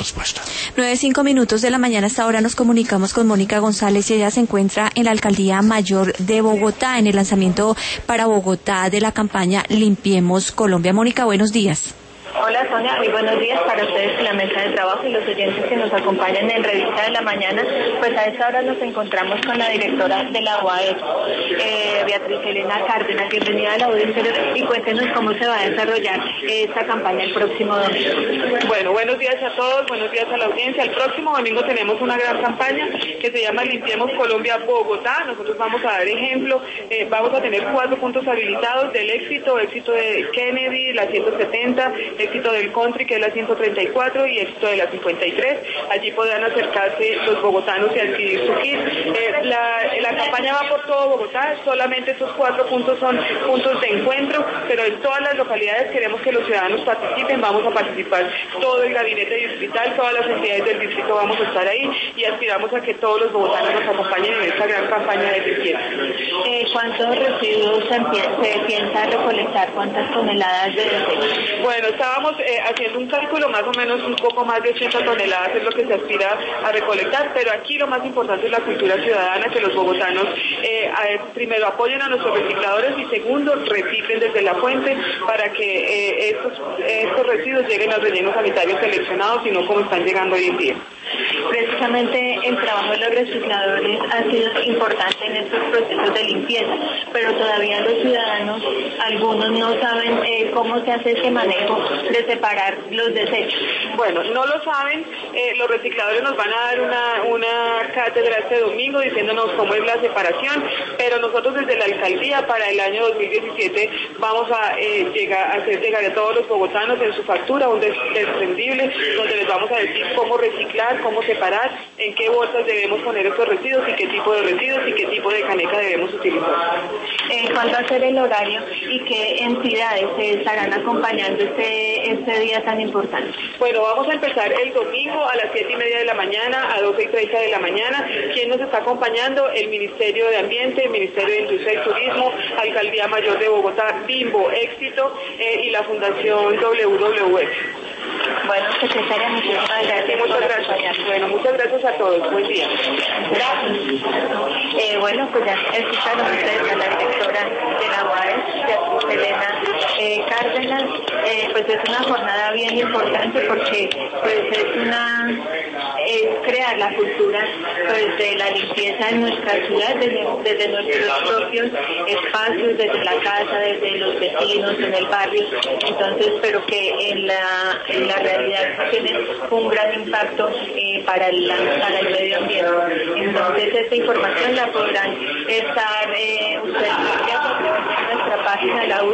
respuesta. 9:05 de la mañana. Hasta ahora nos comunicamos con Mónica González y ella se encuentra en la Alcaldía Mayor de Bogotá en el lanzamiento para Bogotá de la campaña Limpiemos Colombia. Mónica, buenos días. Hola Sonia, muy buenos días para ustedes en la mesa de trabajo y los oyentes que nos acompañan en Revista de la Mañana. Pues a esta hora nos encontramos con la directora de la UAE, Beatriz Elena Cárdenas. Bienvenida a la audiencia y cuéntenos cómo se va a desarrollar esta campaña el próximo domingo. Bueno, buenos días a todos, buenos días a la audiencia. El próximo domingo tenemos una gran campaña que se llama Limpiemos Colombia Bogotá. Nosotros vamos a dar ejemplo, vamos a tener 4 puntos habilitados del éxito de Kennedy, la 170, éxito del Country, que es la 134, y éxito de la 53. Allí podrán acercarse los bogotanos y adquirir su kit. La campaña va por todo Bogotá, solamente estos 4 puntos son puntos de encuentro, pero en todas las localidades queremos que los ciudadanos participen. Vamos a participar todo el gabinete distrital, todas las entidades del distrito vamos a estar ahí, y aspiramos a que todos los bogotanos nos acompañen en esta gran campaña de limpieza. ¿Cuántos residuos se piensa recolectar? ¿Cuántas toneladas de desechos? Bueno, estábamos haciendo un cálculo, más o menos un poco más de 80 toneladas es lo que se aspira a recolectar, pero aquí lo más importante es la cultura ciudadana, que los bogotanos primero apoyen a nuestros recicladores y segundo reciclen desde la fuente para que estos residuos lleguen al relleno sanitario seleccionado, y no como están llegando hoy en día. Precisamente el trabajo de los recicladores ha sido importante en estos procesos de limpieza, pero todavía los ciudadanos, algunos no saben cómo se hace ese manejo de separar los desechos. Bueno, no lo saben, los recicladores nos van a dar una cátedra este domingo diciéndonos cómo es la separación, pero nosotros desde la alcaldía para el año 2017 vamos a hacer llegar a todos los bogotanos en su factura un desprendible, donde les vamos a decir cómo reciclar, cómo separar, en qué bolsas debemos poner estos residuos y qué tipo de residuos y qué tipo de caneca debemos utilizar. ¿Cuál va a ser el horario y qué entidades se estarán acompañando este día tan importante? Bueno, vamos a empezar el domingo a las 7:30 de la mañana a 12:30 de la mañana. ¿Quién nos está acompañando? El Ministerio de Ambiente, el Ministerio de Industria y Turismo, Alcaldía Mayor de Bogotá, Bimbo, Éxito y la Fundación WWF. Bueno, secretaria, muchas gracias. Muchas gracias. Bueno, muchas gracias a todos. Buen día. Bueno, pues ya escucharon ustedes a la directora de la UAE, Elena Cárdenas. Pues es una jornada bien importante porque pues es crear la cultura pues de la limpieza en nuestra ciudad desde nuestros propios espacios, desde la casa, desde los vecinos, en el barrio. Entonces, pero que en la realidad tiene un gran impacto para el medio ambiente. Entonces, esta información la podrán estar ustedes en nuestra página, la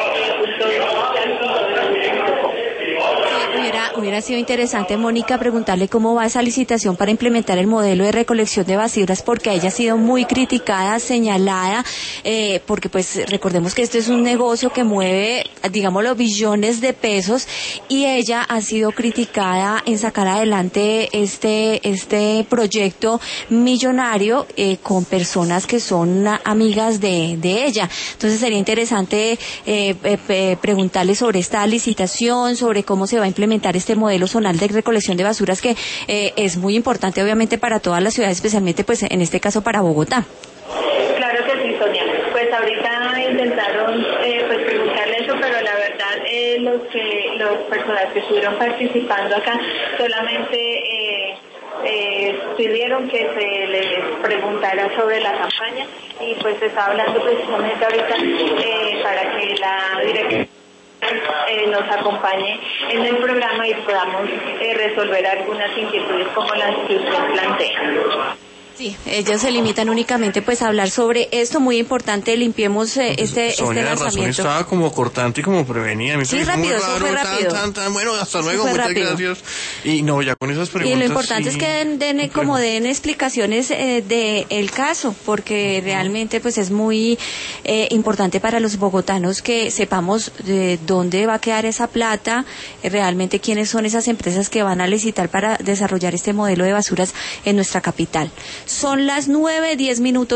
Hubiera sido interesante, Mónica, preguntarle cómo va esa licitación para implementar el modelo de recolección de basuras, porque ella ha sido muy criticada, señalada, porque pues recordemos que esto es un negocio que mueve, digámoslo, billones de pesos, y ella ha sido criticada en sacar adelante este proyecto millonario con personas que son amigas de ella. Entonces sería interesante preguntarle sobre esta licitación, sobre cómo se va a implementar este modelo zonal de recolección de basuras que es muy importante obviamente para todas las ciudades, especialmente pues en este caso para Bogotá. Claro que sí, Sonia. Pues ahorita intentaron pues preguntarle eso, pero la verdad los personas que estuvieron participando acá solamente pidieron que se les preguntara sobre la campaña, y pues se está hablando precisamente ahorita para que la directora nos acompañe en el programa y podamos resolver algunas inquietudes como las que usted plantea. Sí, ellos se limitan únicamente pues a hablar sobre esto muy importante, limpiemos este Sonia, la lanzamiento. razón estaba como cortante y como prevenida. Sí, rápido, eso fue rápido. Bueno, hasta luego, muchas gracias. Y no, ya con esas preguntas. Y lo importante es que den explicaciones del caso, porque realmente pues es muy importante para los bogotanos que sepamos dónde va a quedar esa plata, realmente quiénes son esas empresas que van a licitar para desarrollar este modelo de basuras en nuestra capital. Son las 9:10.